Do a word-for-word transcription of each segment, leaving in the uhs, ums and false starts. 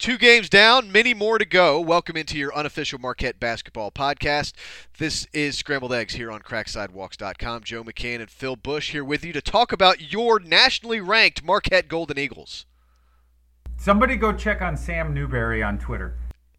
Two games down, many more to go. Welcome into your unofficial Marquette basketball podcast. This is Scrambled Eggs here on crack sidewalks dot com. Joe McCann and Phil Bush here with you to talk about your nationally ranked Marquette Golden Eagles. Somebody go check on Sam Newberry on Twitter.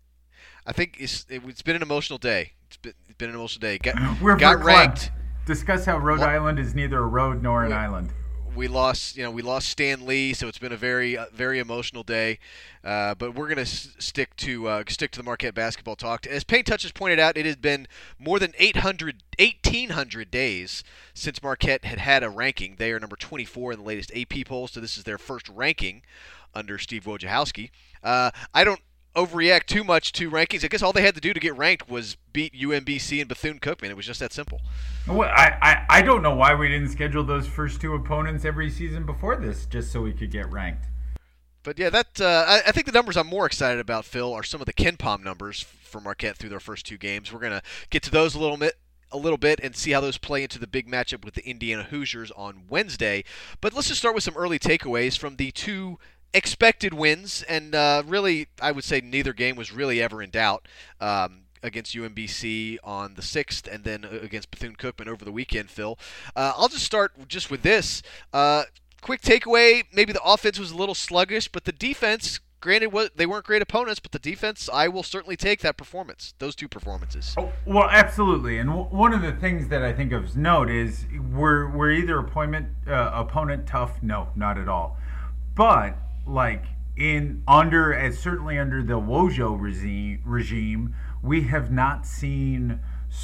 I think it's, it's been an emotional day. It's been, it's been an emotional day. Got, We're got ranked. Discuss how Rhode Island is neither a road nor an We're, island. We lost, you know, we lost Stan Lee, so it's been a very, uh, very emotional day. Uh, but we're gonna s- stick to uh, stick to the Marquette basketball talk. As Paint Touch has pointed out, it has been more than eight hundred, eighteen hundred days since Marquette had had a ranking. They are number twenty-four in the latest A P poll, so this is their first ranking under Steve Wojciechowski. Uh, I don't overreact too much to rankings. I guess all they had to do to get ranked was beat U M B C and Bethune-Cookman. It was just that simple. Well, I, I, I don't know why we didn't schedule those first two opponents every season before this, just so we could get ranked. But yeah, that uh, I, I think the numbers I'm more excited about, Phil, are some of the KenPom numbers for Marquette through their first two games. We're gonna get to those a little bit. a little bit and see how those play into the big matchup with the Indiana Hoosiers on Wednesday. But let's just start with some early takeaways from the two expected wins, and uh, really, I would say neither game was really ever in doubt. Um, against U M B C on the sixth, and then against Bethune-Cookman over the weekend, Phil. Uh, I'll just start just with this. Uh, quick takeaway, maybe the offense was a little sluggish, but the defense, granted, they weren't great opponents, but the defense, I will certainly take that performance, those two performances. Oh, well, absolutely. And w- one of the things that I think of note is we're, we're either opponent, uh, opponent tough? No, not at all. But, like, in under, as certainly under the Wojo regime, regime, we have not seen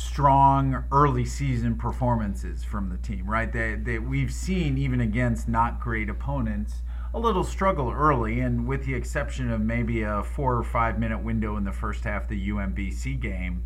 strong early season performances from the team, right? That that we've seen, even against not great opponents, a little struggle early, and with the exception of maybe a four or five minute window in the first half of the U M B C game,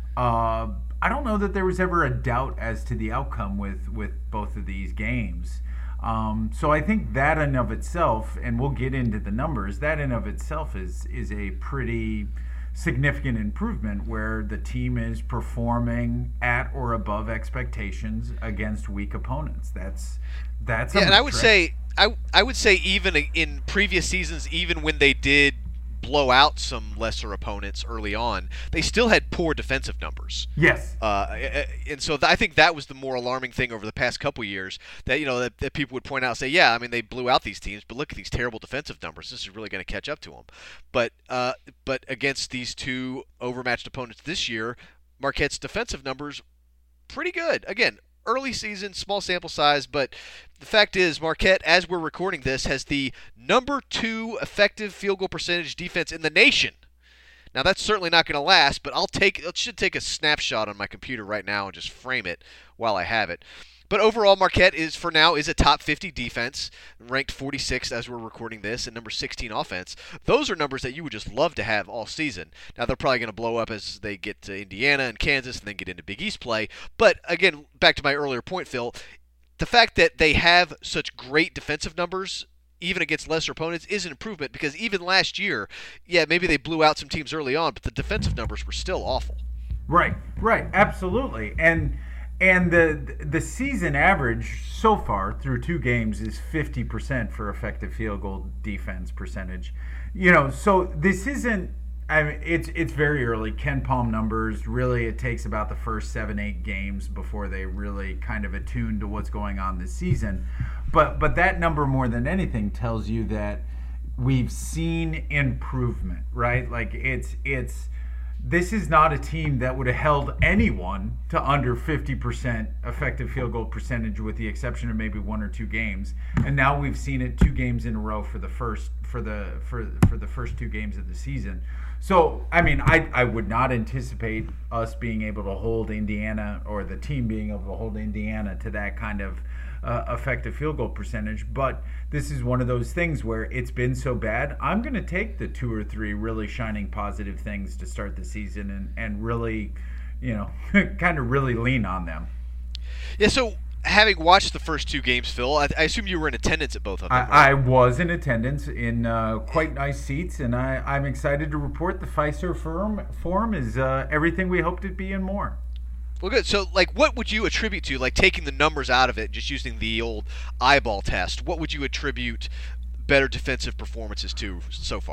uh, I don't know that there was ever a doubt as to the outcome with, with both of these games. Um, so I think that in of itself, and we'll get into the numbers, that in of itself is is a pretty significant improvement where the team is performing at or above expectations against weak opponents. That's that's yeah, a and I would trend. say I I would say even in previous seasons, even when they did blow out some lesser opponents early on, they still had poor defensive numbers. Yes. Uh, and so th- I think that was the more alarming thing over the past couple years, that you know that, that people would point out and say, yeah, I mean they blew out these teams, but look at these terrible defensive numbers. This is really going to catch up to them. But uh, but against these two overmatched opponents this year, Marquette's defensive numbers pretty good. Again, early season, small sample size, but the fact is Marquette, as we're recording this, has the number two effective field goal percentage defense in the nation. Now, that's certainly not going to last, but I'll take I should take a snapshot on my computer right now and just frame it while I have it. But overall, Marquette is, for now, is a top fifty defense, ranked forty-sixth as we're recording this, and number sixteen offense. Those are numbers that you would just love to have all season. Now, they're probably going to blow up as they get to Indiana and Kansas and then get into Big East play. But, again, back to my earlier point, Phil, the fact that they have such great defensive numbers, even against lesser opponents, is an improvement, because even last year, yeah, maybe they blew out some teams early on, but the defensive numbers were still awful. Right, right, absolutely. And and the the season average so far through two games is fifty percent for effective field goal defense percentage. You know, so this isn't, I mean, it's it's very early. KenPom numbers, really it takes about the first seven, eight games before they really kind of attune to what's going on this season. But but that number more than anything tells you that we've seen improvement, right? Like it's it's this is not a team that would have held anyone to under fifty percent effective field goal percentage, with the exception of maybe one or two games. And now we've seen it two games in a row for the first for the for for the first two games of the season. So, I mean, I I would not anticipate us being able to hold Indiana, or the team being able to hold Indiana to that kind of uh, effective field goal percentage. But this is one of those things where it's been so bad. I'm going to take the two or three really shining positive things to start the season and, and really, you know, kind of really lean on them. Yeah, so having watched the first two games, Phil, I, I assume you were in attendance at both of them, I, right? I was in attendance in uh, quite nice seats, and I, I'm excited to report the Fiserv Forum, forum is uh, everything we hoped it'd be and more. Well, good. So, like, what would you attribute to, like, taking the numbers out of it, just using the old eyeball test, what would you attribute better defensive performances to so far?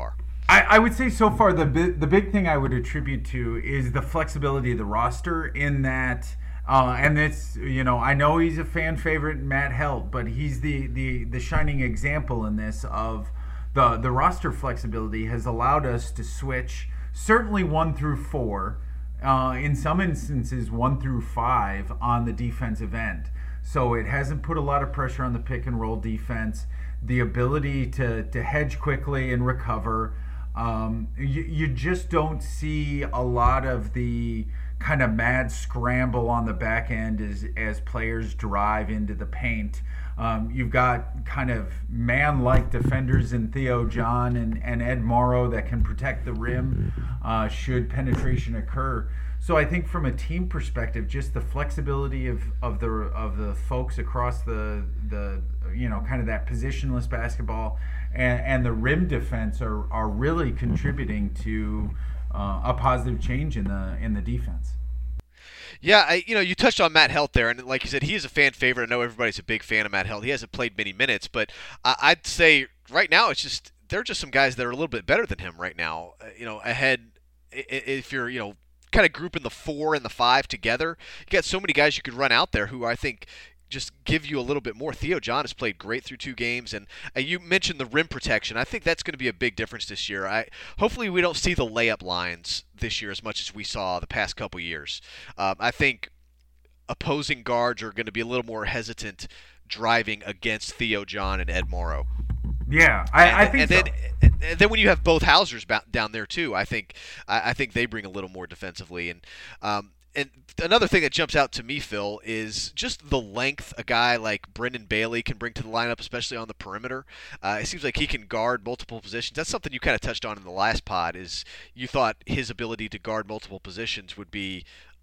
I, I would say so far the bi- the big thing I would attribute to is the flexibility of the roster in that, uh, and it's you know I know he's a fan favorite, Matt Helt, but he's the, the, the shining example in this of the the roster flexibility has allowed us to switch certainly one through four, uh, in some instances one through five on the defensive end. So it hasn't put a lot of pressure on the pick and roll defense. The ability to to hedge quickly and recover. Um, you, you just don't see a lot of the kind of mad scramble on the back end as, as players drive into the paint. Um, you've got kind of man-like defenders in Theo John and, and Ed Morrow that can protect the rim uh, should penetration occur. So I think from a team perspective, just the flexibility of, of the of the folks across the the you know kind of that positionless basketball and, and the rim defense are, are really contributing to uh, a positive change in the in the defense. Yeah, I, you know, you touched on Matt Helt there, and like you said, he is a fan favorite. I know everybody's a big fan of Matt Helt. He hasn't played many minutes, but I, I'd say right now it's just there are just some guys that are a little bit better than him right now. Uh, you know, ahead if you're you know kind of grouping the four and the five together, you got so many guys you could run out there who I think just give you a little bit more. Theo John has played great through two games, and uh, you mentioned the rim protection. I think that's going to be a big difference this year. I hopefully we don't see the layup lines this year as much as we saw the past couple years. Um, I think opposing guards are going to be a little more hesitant driving against Theo John and Ed Morrow. Yeah, I, and, I think and so. Then, and then when you have both Hausers down there too, I think I, I think they bring a little more defensively. And um, and another thing that jumps out to me, Phil, is just the length a guy like Brendan Bailey can bring to the lineup, especially on the perimeter. Uh, it seems like he can guard multiple positions. That's something you kind of touched on in the last pod. Is you thought his ability to guard multiple positions would be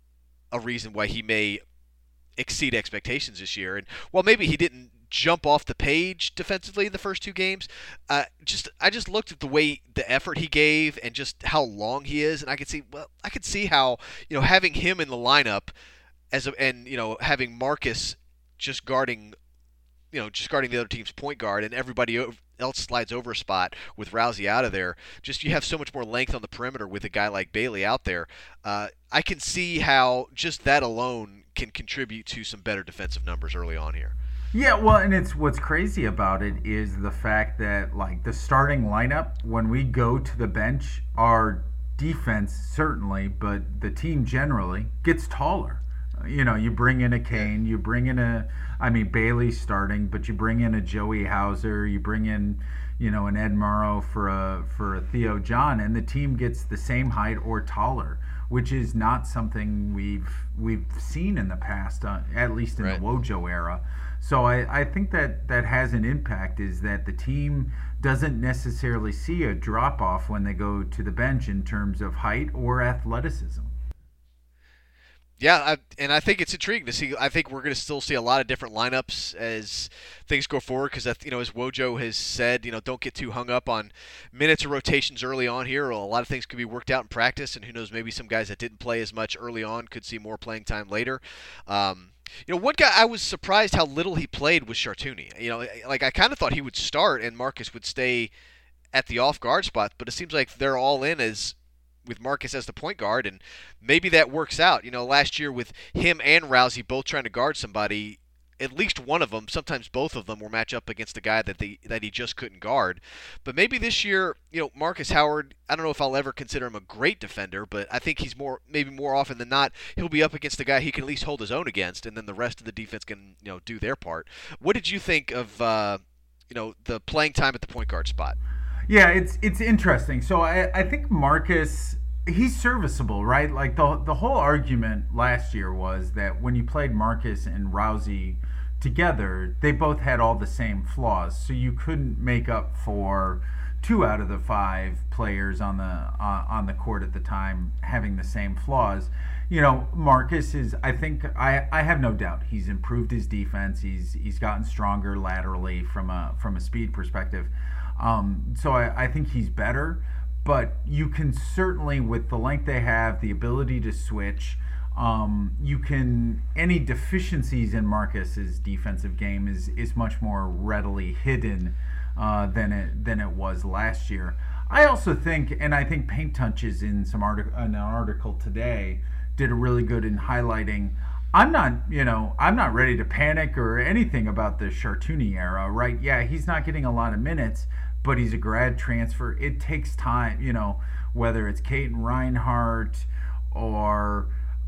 a reason why he may exceed expectations this year. And while maybe he didn't jump off the page defensively in the first two games, uh, just I just looked at the way the effort he gave and just how long he is, and I could see well I could see how you know having him in the lineup as a, and you know having Marcus just guarding you know just guarding the other team's point guard and everybody else slides over a spot with Rousey out of there. Just you have so much more length on the perimeter with a guy like Bailey out there. Uh, I can see how just that alone can contribute to some better defensive numbers early on here. Yeah, well, and it's what's crazy about it is the fact that like the starting lineup, when we go to the bench, our defense certainly, but the team generally gets taller. You know, you bring in a Kane, you bring in a, I mean, Bailey's starting, but you bring in a Joey Hauser, you bring in, you know, an Ed Morrow for a for a Theo John, and the team gets the same height or taller, which is not something we've we've seen in the past, uh, at least in right. the Wojo era. So I, I think that that has an impact, is that the team doesn't necessarily see a drop-off when they go to the bench in terms of height or athleticism. Yeah, I, and I think it's intriguing to see. I think we're going to still see a lot of different lineups as things go forward because, you know, as Wojo has said, you know, don't get too hung up on minutes or rotations early on here. A lot of things could be worked out in practice, and who knows, maybe some guys that didn't play as much early on could see more playing time later. Um, you know, one guy I was surprised how little he played was Chartouni. You know, like I kind of thought he would start and Marcus would stay at the off-guard spot, but it seems like they're all in as with Marcus as the point guard, and maybe that works out. You know, last year with him and Rousey both trying to guard somebody, at least one of them, sometimes both of them, will match up against a guy that they that he just couldn't guard. But maybe this year, you know, Marcus Howard, I don't know if I'll ever consider him a great defender, but I think he's more, maybe more often than not, he'll be up against a guy he can at least hold his own against, and then the rest of the defense can, you know, do their part. What did you think of, uh, you know, the playing time at the point guard spot? Yeah, it's it's interesting. So I, I think Marcus, he's serviceable, right? Like the the whole argument last year was that when you played Marcus and Rousey together, they both had all the same flaws. So you couldn't make up for two out of the five players on the uh, on the court at the time having the same flaws. You know, Marcus is, I think, I, I have no doubt he's improved his defense. He's he's gotten stronger laterally from a from a speed perspective. Um, so I, I think he's better, but you can certainly, with the length they have, the ability to switch, um, you can, any deficiencies in Marcus's defensive game is, is much more readily hidden uh, than it than it was last year. I also think, and I think Paint Touches in some article, in an article today, did a really good in highlighting. I'm not, you know, I'm not ready to panic or anything about the Chartouni era, right? Yeah, he's not getting a lot of minutes, but he's a grad transfer. It takes time, you know, whether it's Caton Reinhardt or,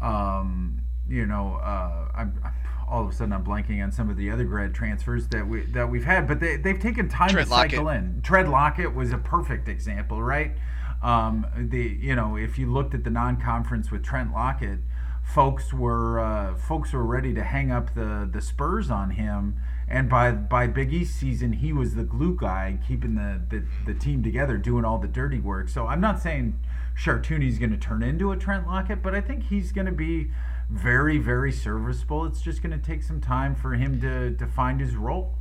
um, you know, uh, I'm, all of a sudden I'm blanking on some of the other grad transfers that we that we've had, but they they've taken time Trent to cycle Lockett. in. Tread Lockett was a perfect example, right? Um, the you know if you looked at the non-conference with Trent Lockett, folks were uh, folks were ready to hang up the the Spurs on him, and by by Big East season he was the glue guy keeping the the, the team together, doing all the dirty work. So I'm not saying Chartouni's going to turn into a Trent Lockett, but I think he's going to be very, very serviceable. It's just going to take some time for him to, to find his role.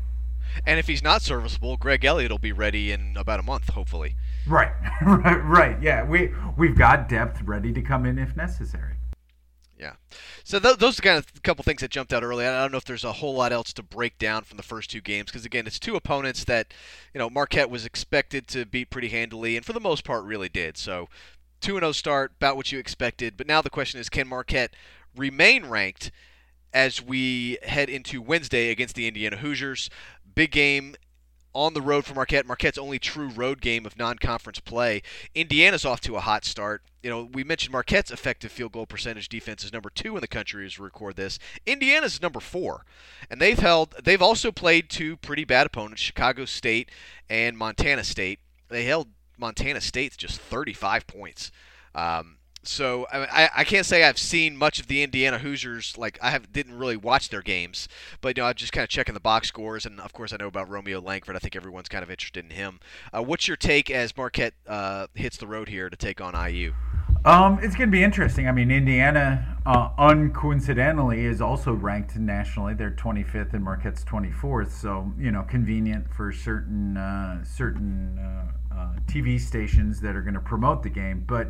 And if he's not serviceable, Greg Elliott will be ready in about a month, hopefully. Right, right, right. Yeah, we we've got depth ready to come in if necessary. Yeah. So th- those are kind of a couple things that jumped out early. I don't know if there's a whole lot else to break down from the first two games because, again, it's two opponents that, you know, Marquette was expected to beat pretty handily and for the most part really did. So two and oh start, about what you expected. But now the question is, can Marquette remain ranked as we head into Wednesday against the Indiana Hoosiers? Big game on the road for Marquette. Marquette's only true road game of non-conference play. Indiana's off to a hot start. You know, we mentioned Marquette's effective field goal percentage defense is number two in the country as we record this. Indiana's number four, and they've held. They've also played two pretty bad opponents, Chicago State and Montana State. They held Montana State to just thirty-five points. Um, So I, I can't say I've seen much of the Indiana Hoosiers. Like I have didn't really watch their games, but you know I'm just kind of checking the box scores, and of course I know about Romeo Langford. I think everyone's kind of interested in him. Uh, what's your take as Marquette uh, hits the road here to take on I U? Um, it's going to be interesting. I mean, Indiana, uh, uncoincidentally, is also ranked nationally. They're twenty-fifth and Marquette's twenty-fourth. So you know, convenient for certain uh, certain uh, uh, T V stations that are going to promote the game. But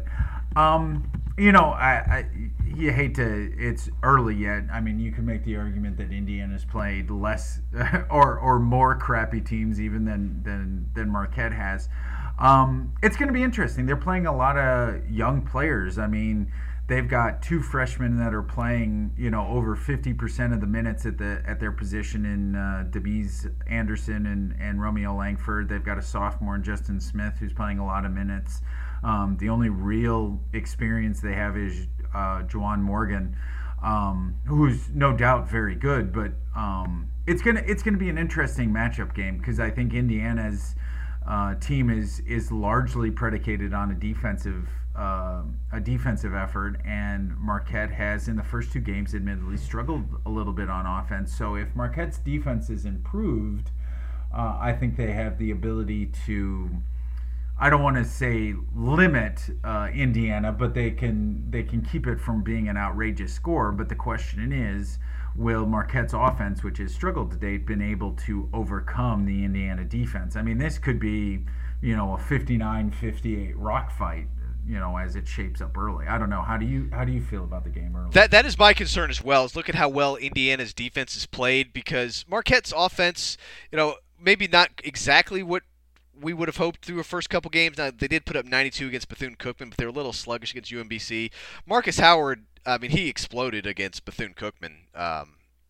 um, you know, I, I you hate to. It's early yet. I mean, you can make the argument that Indiana's played less or or more crappy teams even than than than Marquette has. Um, it's going to be interesting. They're playing a lot of young players. I mean, they've got two freshmen that are playing, you know, over fifty percent of the minutes at the at their position in uh, Demise Anderson and, and Romeo Langford. They've got a sophomore in Justin Smith who's playing a lot of minutes. Um, the only real experience they have is uh, Juwan Morgan, um, who's no doubt very good. But um, it's gonna it's gonna be an interesting matchup game because I think Indiana's Uh, team is is largely predicated on a defensive uh, a defensive effort, and Marquette has in the first two games admittedly struggled a little bit on offense. So if Marquette's defense is improved, uh, I think they have the ability to. I don't want to say limit uh, Indiana, but they can they can keep it from being an outrageous score. But the question is, will Marquette's offense, which has struggled to date, been able to overcome the Indiana defense? I mean, this could be, you know, a fifty-nine fifty-eight rock fight, you know, as it shapes up early. I don't know. How do you how do you feel about the game early? That that is my concern as well. Is look at how well Indiana's defense is played because Marquette's offense, you know, maybe not exactly what we would have hoped through a first couple games. Now, they did put up ninety-two against Bethune-Cookman, but they were a little sluggish against U M B C. Marcus Howard, I mean, he exploded against Bethune-Cookman. Um,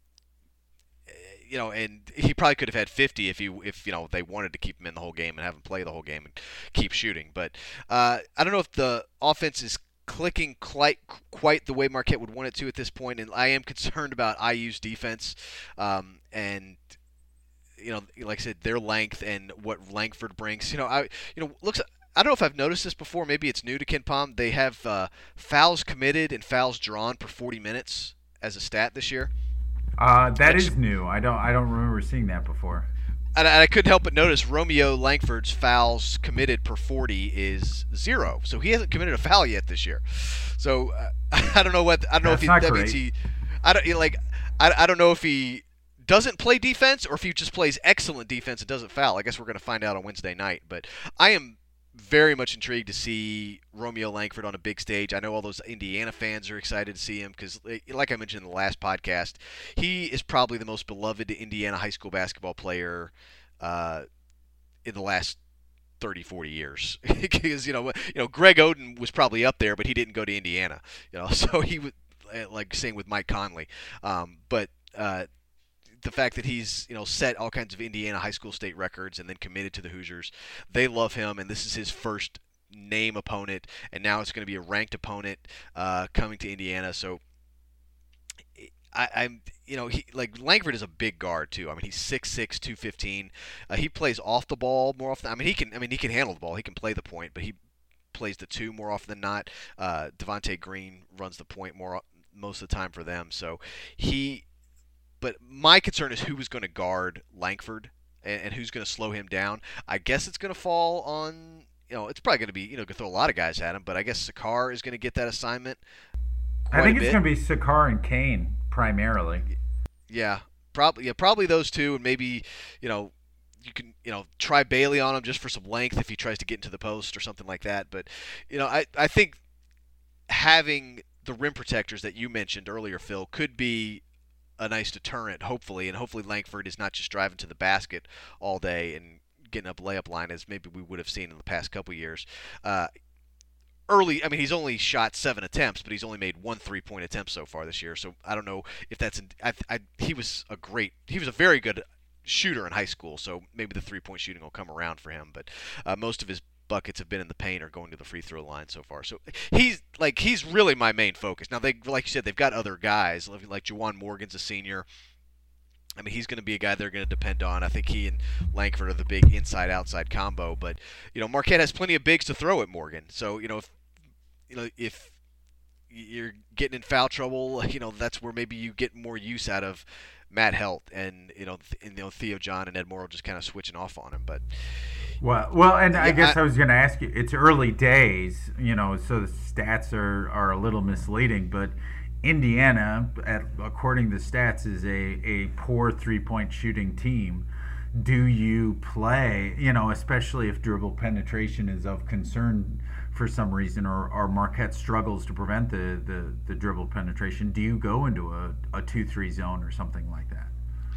you know, and he probably could have had fifty if he, if you know, they wanted to keep him in the whole game and have him play the whole game and keep shooting. But uh, I don't know if the offense is clicking quite quite the way Marquette would want it to at this point, and I am concerned about I U's defense um, and. You know, like I said, their length and what Langford brings. You know, I you know looks. I don't know if I've noticed this before. Maybe it's new to KenPom. They have uh, fouls committed and fouls drawn per forty minutes as a stat this year. Uh, that Which, is new. I don't I don't remember seeing that before. And I, I couldn't help but notice Romeo Langford's fouls committed per forty is zero. So he hasn't committed a foul yet this year. So uh, I don't know what I don't know That's if he, not that great. means he. I don't you know, like. I, I don't know if he doesn't play defense or if he just plays excellent defense and doesn't foul. I guess we're going to find out on Wednesday night. But I am very much intrigued to see Romeo Langford on a big stage. I know all those Indiana fans are excited to see him because, like I mentioned in the last podcast, he is probably the most beloved Indiana high school basketball player uh, in the last thirty, forty years because you know you know Greg Oden was probably up there, but he didn't go to Indiana. You know, so he was like same with Mike Conley, um, but. Uh, the fact that he's you know set all kinds of Indiana high school state records and then committed to the Hoosiers, they love him, and this is his first name opponent, and now it's going to be a ranked opponent uh, coming to Indiana. So I, I'm you know he like Langford is a big guard too. I mean he's six six, two fifteen. Uh, he plays off the ball more often. I mean he can I mean he can handle the ball. He can play the point, but he plays the two more often than not. Uh, Devontae Green runs the point more most of the time for them. So he. But my concern is who is going to guard Langford and, and who's going to slow him down. I guess it's going to fall on, you know, it's probably going to be, you know, going to throw a lot of guys at him, but I guess Sakar is going to get that assignment. I think it's going to be Sakar and Kane primarily. Yeah, probably. Yeah, probably those two, and maybe, you know, you can, you know, try Bailey on him just for some length if he tries to get into the post or something like that. But, you know, I, I think having the rim protectors that you mentioned earlier, Phil, could be a nice deterrent, hopefully, and hopefully Langford is not just driving to the basket all day and getting up layup line as maybe we would have seen in the past couple years. Uh, early, I mean, he's only shot seven attempts, but he's only made one three-point attempt so far this year. So I don't know if that's. In, I, I, he was a great, he was a very good shooter in high school. So maybe the three-point shooting will come around for him. But uh, most of his buckets have been in the paint or going to the free throw line so far. So he's like he's really my main focus. Now they like you said they've got other guys like Juwan Morgan's a senior. I mean he's going to be a guy they're going to depend on. I think he and Langford are the big inside outside combo. But you know Marquette has plenty of bigs to throw at Morgan. So you know if you know if you're getting in foul trouble, you know that's where maybe you get more use out of Matt Helt and you know th- and, you know Theo John and Ed Morrow just kind of switching off on him. But Well, well, and I yeah, guess I, I was going to ask you. It's early days, you know, so the stats are, are a little misleading. But Indiana, at, according to stats, is a, a poor three point shooting team. Do you play, you know, especially if dribble penetration is of concern for some reason, or, or Marquette struggles to prevent the, the, the dribble penetration? Do you go into a, a two three zone or something like that?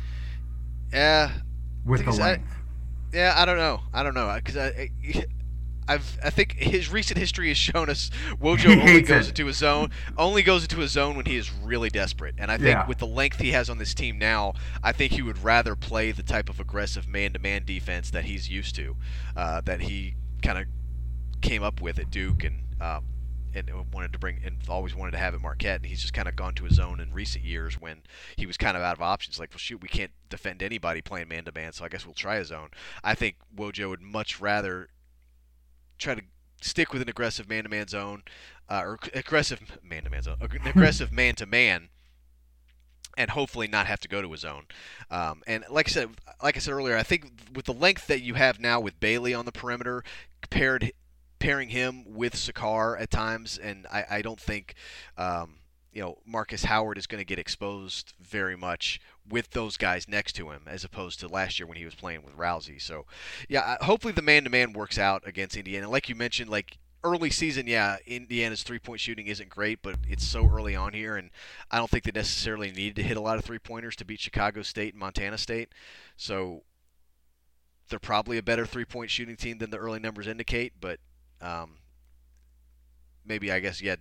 Yeah, with the length. I, Yeah, I don't know. I don't know because I, I, I've I think his recent history has shown us Wojo only goes it. into a zone, only goes into a zone when he is really desperate. And I think yeah. with the length he has on this team now, I think he would rather play the type of aggressive man-to-man defense that he's used to, uh, that he kind of came up with at Duke and um, and wanted to bring and always wanted to have at Marquette. And he's just kind of gone to his zone in recent years when he was kind of out of options. Like, well, shoot, we can't defend anybody playing man-to-man, so I guess we'll try a zone. I think Wojo would much rather try to stick with an aggressive man-to-man zone, uh, or aggressive man-to-man zone, an aggressive man-to-man, and hopefully not have to go to a zone. Um, and like I said, like I said earlier, I think with the length that you have now with Bailey on the perimeter, paired pairing him with Sakar at times, and I, I don't think um, you know Marcus Howard is going to get exposed very much with those guys next to him, as opposed to last year when he was playing with Rousey. So, yeah, hopefully the man-to-man works out against Indiana. Like you mentioned, like early season, yeah, Indiana's three-point shooting isn't great, but it's so early on here, and I don't think they necessarily needed to hit a lot of three-pointers to beat Chicago State and Montana State. So they're probably a better three-point shooting team than the early numbers indicate, but um, maybe, I guess, yeah,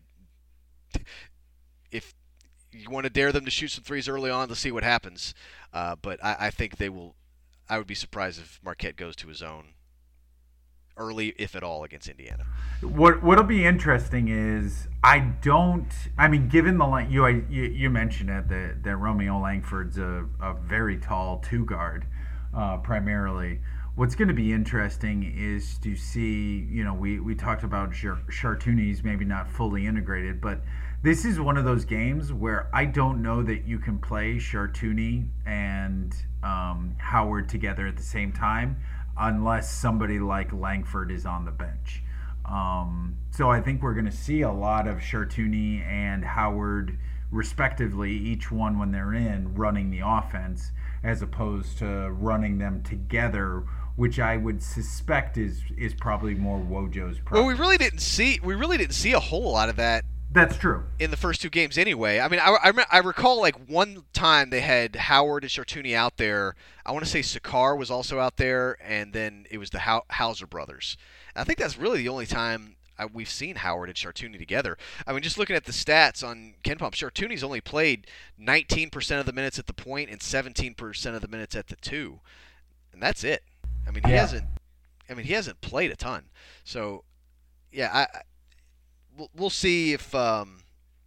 if you want to dare them to shoot some threes early on, let's see what happens. Uh, but I, I think they will. I would be surprised if Marquette goes to his zone early, if at all, against Indiana. What What'll be interesting is I don't. I mean, given the line you you, you mentioned it that that Romeo Langford's a, a very tall two guard, uh, primarily. What's going to be interesting is to see. You know, we we talked about Chartuni's maybe not fully integrated, but this is one of those games where I don't know that you can play Chartuni and um, Howard together at the same time unless somebody like Langford is on the bench. Um, so I think we're going to see a lot of Chartuni and Howard, respectively, each one when they're in, running the offense as opposed to running them together, which I would suspect is is probably more Wojo's problem. Well, we really didn't see we really didn't see a whole lot of that That's true. In the first two games anyway. I mean, I, I, I recall like one time they had Howard and Chartuni out there. I want to say Sakar was also out there, and then it was the How- Hauser brothers. And I think that's really the only time I, we've seen Howard and Chartuni together. I mean, just looking at the stats on KenPom, Chartuni's only played nineteen percent of the minutes at the point and seventeen percent of the minutes at the two, and that's it. I mean, he Yeah. hasn't. I mean, he hasn't played a ton. So, yeah, I, I we'll, we'll see if. Um,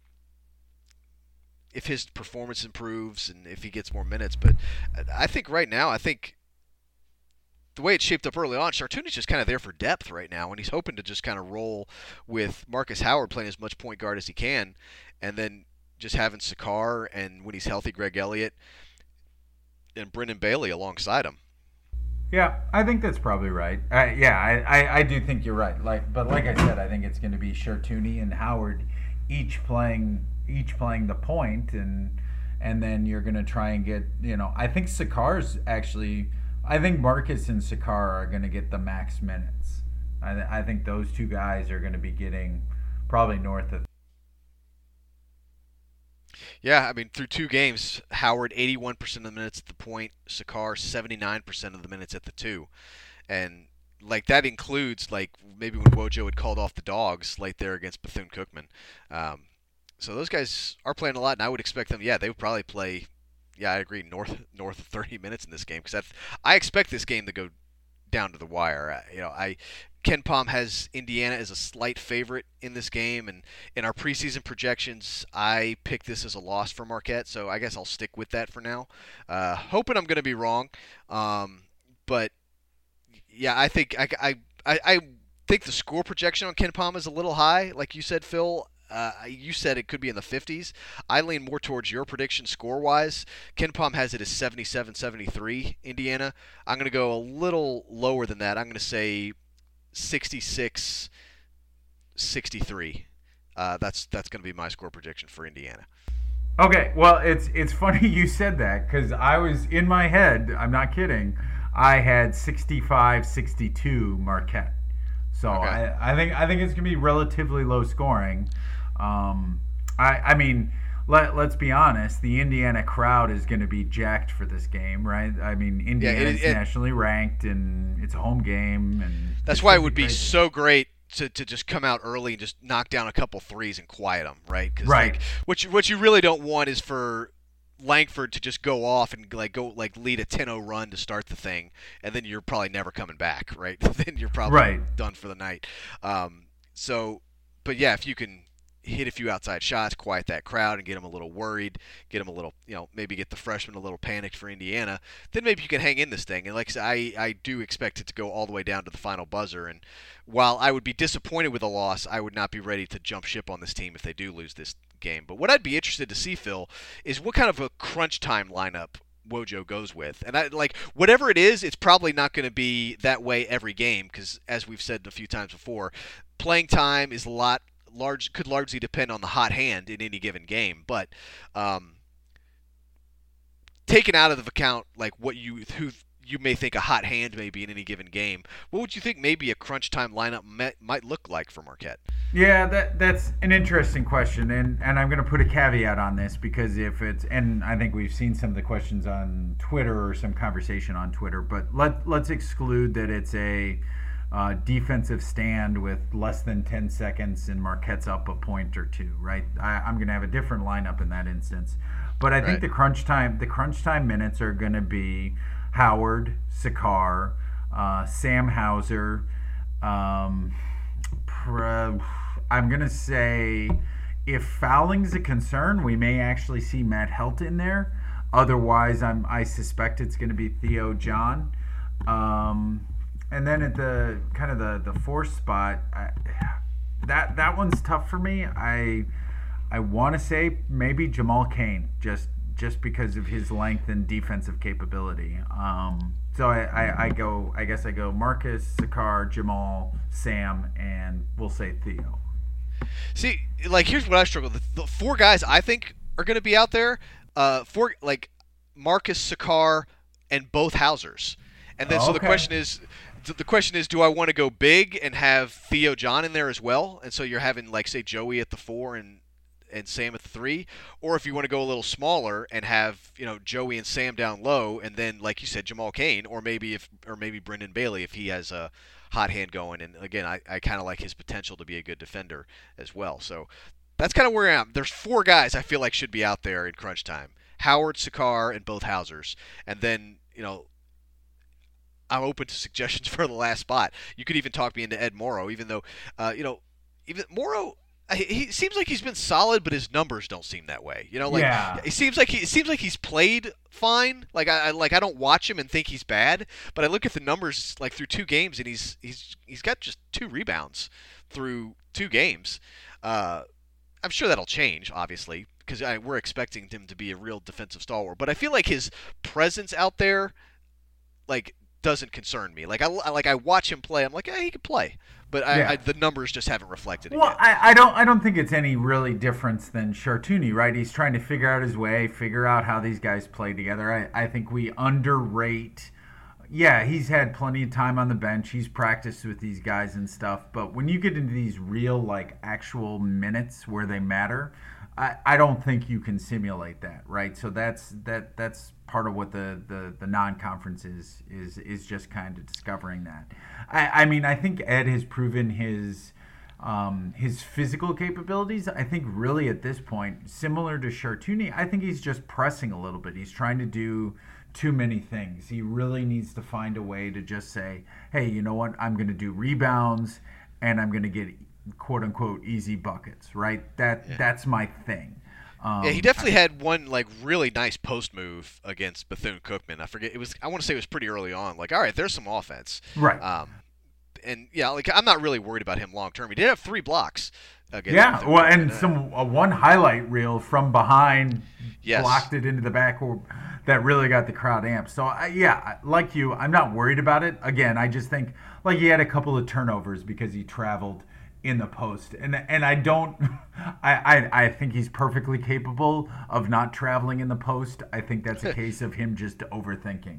if his performance improves and if he gets more minutes. But I think right now, I think the way it's shaped up early on, Chartuni's just kind of there for depth right now, and he's hoping to just kind of roll with Marcus Howard playing as much point guard as he can, and then just having Sakar and, when he's healthy, Greg Elliott and Brendan Bailey alongside him. Yeah, I think that's probably right. Uh, yeah, I, I, I do think you're right. Like, but like I said, I think it's going to be Chartuni and Howard each playing each playing the point, and and then you're going to try and get, you know, I think Sakar's actually, I think Marcus and Sakar are going to get the max minutes. I, th- I think those two guys are going to be getting probably north of. Yeah, I mean, through two games, Howard eighty-one percent of the minutes at the point, Sakar seventy-nine percent of the minutes at the two. And, like, that includes, like, maybe when Wojo had called off the dogs late there against Bethune-Cookman. Um, so those guys are playing a lot, and I would expect them, yeah, they would probably play, yeah, I agree, north north of thirty minutes in this game. Because I expect this game to go down to the wire. I, you know, I KenPom has Indiana as a slight favorite in this game, and in our preseason projections, I picked this as a loss for Marquette, so I guess I'll stick with that for now. Uh, hoping I'm going to be wrong, um, but yeah, I think I, I, I, I think the score projection on KenPom is a little high, like you said, Phil. Uh, you said it could be in the fifties. I lean more towards your prediction score-wise. KenPom has it as seventy-seven seventy-three, Indiana. I'm going to go a little lower than that. I'm going to say sixty-six sixty-three. Uh, that's that's going to be my score prediction for Indiana. Okay, well, it's it's funny you said that, because I was in my head, I'm not kidding, I had sixty-five sixty-two Marquette. So Okay. I, I think I think it's going to be relatively low scoring. Um, I I mean, let let's be honest, the Indiana crowd is going to be jacked for this game, right? I mean, Indiana it- is it- nationally ranked, and it's a home game, and That's it's why it gonna would be crazy. so great to, to just come out early and just knock down a couple threes and quiet them, right? 'Cause, Right. Like, what you what you really don't want is for Langford to just go off and like go like lead a ten oh run to start the thing, and then you're probably never coming back, right? Then you're probably Right. done for the night. Um, so, but yeah, if you can hit a few outside shots, quiet that crowd, and get them a little worried, get them a little, you know, maybe get the freshmen a little panicked for Indiana, then maybe you can hang in this thing. And like I said, I, I do expect it to go all the way down to the final buzzer. And while I would be disappointed with a loss, I would not be ready to jump ship on this team if they do lose this game. But what I'd be interested to see, Phil, is what kind of a crunch time lineup Wojo goes with. And I like whatever it is, it's probably not going to be that way every game because, as we've said a few times before, playing time is a lot large could largely depend on the hot hand in any given game. But um, taken out of account like what you who you may think a hot hand may be in any given game, what would you think maybe a crunch time lineup met, might look like for Marquette? Yeah, that that's an interesting question, and and I'm going to put a caveat on this because if it's, and I think we've seen some of the questions on Twitter or some conversation on Twitter, but let let's exclude that it's a uh, defensive stand with less than ten seconds and Marquette's up a point or two, right? I, I'm going to have a different lineup in that instance, but I Right. think the crunch time the crunch time minutes are going to be Howard, Sakar, uh, Sam Hauser. Um, Pro, I'm going to say if fouling's a concern, we may actually see Matt Helt in there. Otherwise, I'm, I suspect it's going to be Theo John. Um, and then at the kind of the, the fourth spot, I, that that one's tough for me. I I want to say maybe Jamal Cain, just just because of his length and defensive capability. Um, so I, I, I go, I guess I go Marcus, Sakar, Jamal, Sam, and we'll say Theo. See, like here's what I struggle with. The four guys I think are going to be out there, uh, four like Marcus, Sakar, and both Hausers. And then so the Okay. question is, the question is, do I want to go big and have Theo John in there as well? And so you're having, like, say, Joey at the four and and Sam at the three, or if you want to go a little smaller and have, you know, Joey and Sam down low, and then, like you said, Jamal Cain, or maybe if or maybe Brendan Bailey if he has a hot hand going. And again, I, I kind of like his potential to be a good defender as well. So that's kind of where I am. There's four guys I feel like should be out there in crunch time: Howard, Sakar, and both Hausers, and then, you know, I'm open to suggestions for the last spot. You could even talk me into Ed Morrow, even though, uh, you know, even Morrow. He seems like he's been solid, but his numbers don't seem that way. You know, like yeah. it seems like he it seems like he's played fine. Like I like I don't watch him and think he's bad, but I look at the numbers like through two games, and he's he's he's got just two rebounds through two games. Uh, I'm sure that'll change, obviously, because we're expecting him to be a real defensive stalwart. But I feel like his presence out there, like, doesn't concern me. Like I like I watch him play. I'm like, yeah, he could play, but I, yeah. I, the numbers just haven't reflected it well, yet. I, I don't I don't think it's any really difference than Chartouni, right? He's trying to figure out his way, figure out how these guys play together. I, I think we underrate. Yeah, he's had plenty of time on the bench. He's practiced with these guys and stuff. But when you get into these real, like, actual minutes where they matter, I, I don't think you can simulate that, right? So that's that that's part of what the, the, the non-conference is, is is just kind of discovering that. I, I mean, I think Ed has proven his um, his physical capabilities. I think really at this point, similar to Chartouni, I think he's just pressing a little bit. He's trying to do too many things. He really needs to find a way to just say, hey, you know what? I'm going to do rebounds and I'm going to get quote unquote easy buckets, right? That yeah. That's my thing. Um, yeah, he definitely I, had one like really nice post move against Bethune-Cookman. I forget it was. I want to say it was pretty early on. Like, all right, there's some offense, right? Um, and yeah, like I'm not really worried about him long term. He did have three blocks. Against yeah, well, and uh, some uh, one highlight reel from behind yes. blocked it into the back that really got the crowd amped. So uh, yeah, like you, I'm not worried about it. Again, I just think like he had a couple of turnovers because he traveled in the post, and and I don't I, I I think he's perfectly capable of not traveling in the post. I think that's a case of him just overthinking.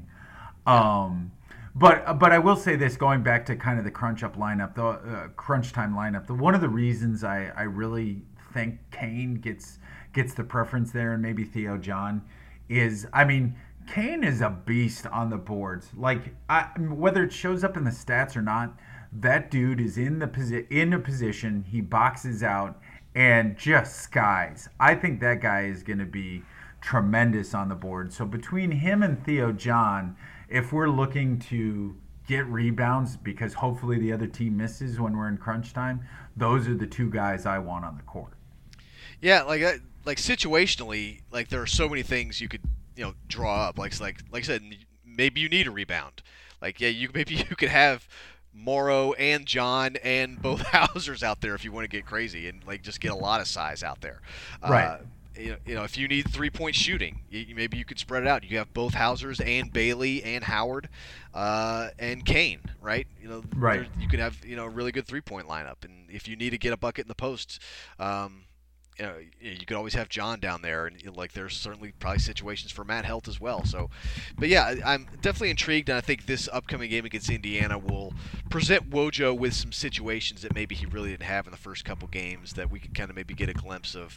Um but but I will say this, going back to kind of the crunch up lineup, the uh, crunch time lineup, the one of the reasons I I really think Cain gets gets the preference there, and maybe Theo John, is I mean Cain is a beast on the boards. Like I, whether it shows up in the stats or not, that dude is in the posi- in a position, he boxes out and just skies. I think that guy is going to be tremendous on the board. So between him and Theo John, if we're looking to get rebounds because hopefully the other team misses when we're in crunch time, those are the two guys I want on the court. Yeah, like like situationally, like there are so many things you could, you know, draw up. Like like like I said, maybe you need a rebound. Like yeah, you maybe you could have Morrow and John and both Hausers out there if you want to get crazy and like just get a lot of size out there. Right. Uh, you know, you know, if you need three-point shooting, you, maybe you could spread it out. You have both Hausers and Bailey and Howard uh, and Cain, right? You know, right. You could have, you know, a really good three-point lineup. And if you need to get a bucket in the post, um, you know, you could always have John down there, and you know, like there's certainly probably situations for Matt Helt as well. So, but yeah, I'm definitely intrigued, and I think this upcoming game against Indiana will present Wojo with some situations that maybe he really didn't have in the first couple games, that we could kind of maybe get a glimpse of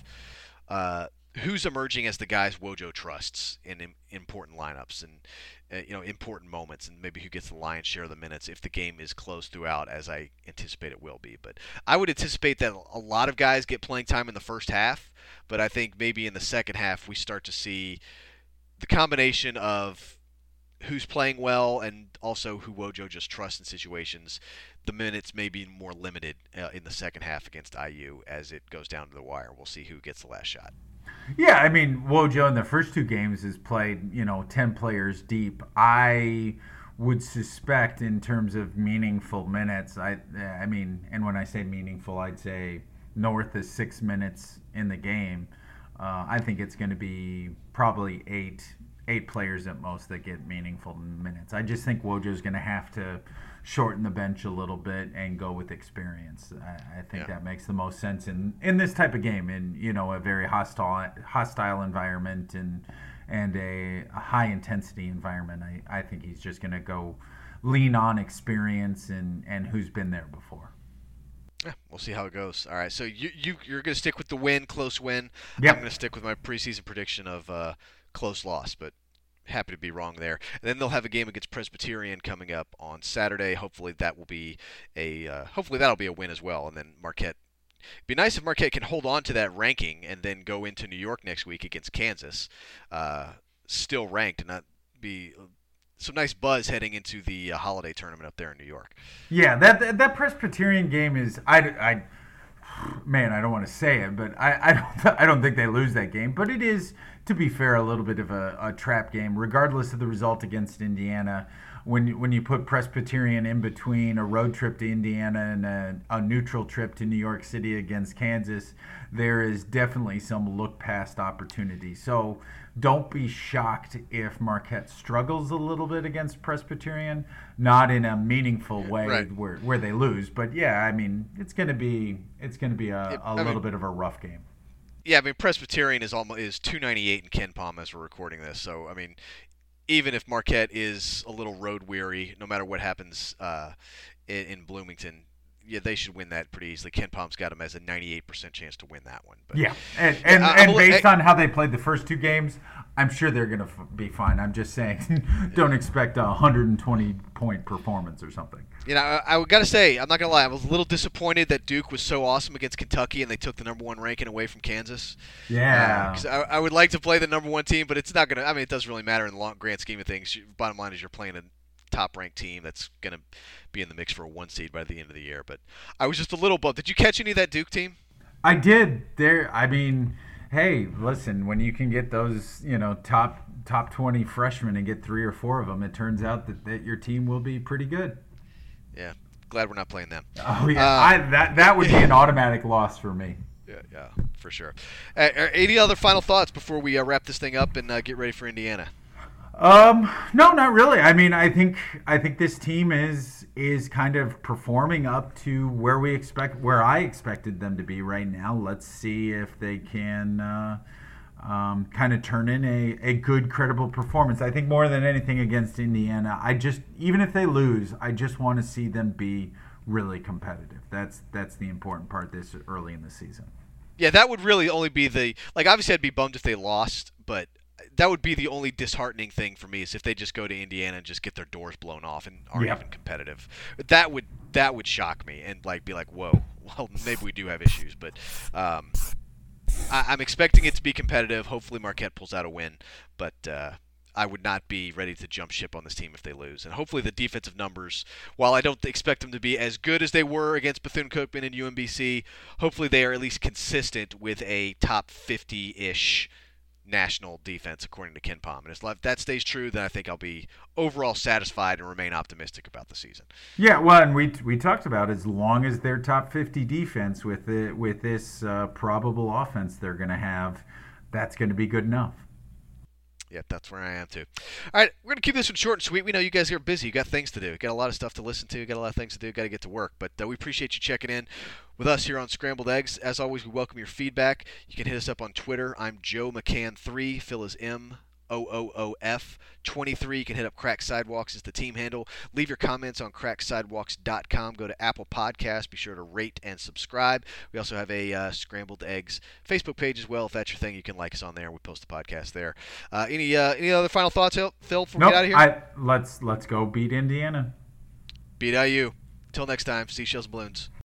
uh, who's emerging as the guys Wojo trusts in, in important lineups and uh, you know important moments, and maybe who gets the lion's share of the minutes if the game is close throughout, as I anticipate it will be. But I would anticipate that a lot of guys get playing time in the first half, but I think maybe in the second half we start to see the combination of who's playing well and also who Wojo just trusts in situations. The minutes may be more limited uh, in the second half against I U as it goes down to the wire. We'll see who gets the last shot. Yeah, I mean, Wojo in the first two games has played, you know, ten players deep. I would suspect in terms of meaningful minutes, I I mean, and when I say meaningful, I'd say north of six minutes in the game. Uh, I think it's going to be probably eight eight players at most that get meaningful minutes. I just think Wojo's going to have to shorten the bench a little bit and go with experience. I, I think yeah. that makes the most sense in, in this type of game, in you know a very hostile hostile environment and and a, a high intensity environment. I, I think he's just going to go lean on experience and, and who's been there before. Yeah, we'll see how it goes. All right, so you, you, you're going to stick with the win, close win. Yep. I'm going to stick with my preseason prediction of uh, close loss, but happy to be wrong there. And then they'll have a game against Presbyterian coming up on Saturday. Hopefully that will be a uh, hopefully that'll be a win as well. And then Marquette. It'd be nice if Marquette can hold on to that ranking and then go into New York next week against Kansas, uh, still ranked, and not be some nice buzz heading into the uh, holiday tournament up there in New York. Yeah, that that, that Presbyterian game is I, I man, I don't want to say it, but I, I don't I don't think they lose that game. But it is, to be fair, a little bit of a, a trap game, regardless of the result against Indiana. When you, when you put Presbyterian in between a road trip to Indiana and a, a neutral trip to New York City against Kansas, there is definitely some look past opportunity. So don't be shocked if Marquette struggles a little bit against Presbyterian, not in a meaningful way right. where, where they lose. But yeah, I mean, it's going to be it's going to be a, a little mean, bit of a rough game. Yeah, I mean Presbyterian is almost is two ninety-eight in Ken Palm as we're recording this. So I mean, even if Marquette is a little road weary, no matter what happens uh, in, in Bloomington, yeah, they should win that pretty easily. Ken Palm's got them as a ninety-eight percent chance to win that one. But, yeah, and and, uh, and based I, on how they played the first two games, I'm sure they're going to f- be fine. I'm just saying, don't expect a one hundred twenty point performance or something. You know, I, I got to say, I'm not going to lie, I was a little disappointed that Duke was so awesome against Kentucky and they took the number one ranking away from Kansas. Yeah. Because uh, I, I would like to play the number one team, but it's not going to, I mean, it doesn't really matter in the long, grand scheme of things. Bottom line is you're playing a top-ranked team that's going to be in the mix for a one seed by the end of the year. But I was just a little bummed. Did you catch any of that Duke team? I did. There. I mean, hey, listen, when you can get those, you know, top top twenty freshmen and get three or four of them, it turns out that, that your team will be pretty good. Yeah. Glad we're not playing them. Oh yeah, uh, I, that that would be an automatic loss for me. Yeah, yeah, for sure. Uh, any other final thoughts before we uh, wrap this thing up and uh, get ready for Indiana? Um, no, not really. I mean, I think I think this team is is kind of performing up to where we expect, where I expected them to be right now. Let's see if they can uh, um, kind of turn in a, a good, credible performance. I think more than anything against Indiana, I just even if they lose, I just want to see them be really competitive. That's that's the important part this early in the season. Yeah, that would really only be the like. Obviously, I'd be bummed if they lost, but that would be the only disheartening thing for me is if they just go to Indiana and just get their doors blown off and aren't Yep. even competitive. That would that would shock me and like be like, whoa, well maybe we do have issues, but um, I, I'm expecting it to be competitive. Hopefully Marquette pulls out a win, but uh, I would not be ready to jump ship on this team if they lose. And hopefully the defensive numbers, while I don't expect them to be as good as they were against Bethune-Cookman and U M B C, hopefully they are at least consistent with a top fifty-ish national defense according to Ken Palm. And if that stays true, then I think I'll be overall satisfied and remain optimistic about the season. Yeah, well, and we we talked about as long as their top fifty defense with the, with this uh, probable offense they're going to have, that's going to be good enough. Yeah, that's where I am too. All right, we're going to keep this one short and sweet. We know you guys are busy. You got things to do. You got a lot of stuff to listen to. You got a lot of things to do. Got to get to work. But uh, we appreciate you checking in with us here on Scrambled Eggs. As always, we welcome your feedback. You can hit us up on Twitter. I'm Joe McCann three. Phil is M O O O F twenty-three. You can hit up Crack Sidewalks as the team handle. Leave your comments on crack sidewalks dot com. Go to Apple Podcasts. Be sure to rate and subscribe. We also have a uh, Scrambled Eggs Facebook page as well. If that's your thing, you can like us on there. We post the podcast there. Uh, any uh, any other final thoughts, Phil, before we Nope, get out of here? I, let's let's go beat Indiana. Beat I U. Until next time, seashells and balloons.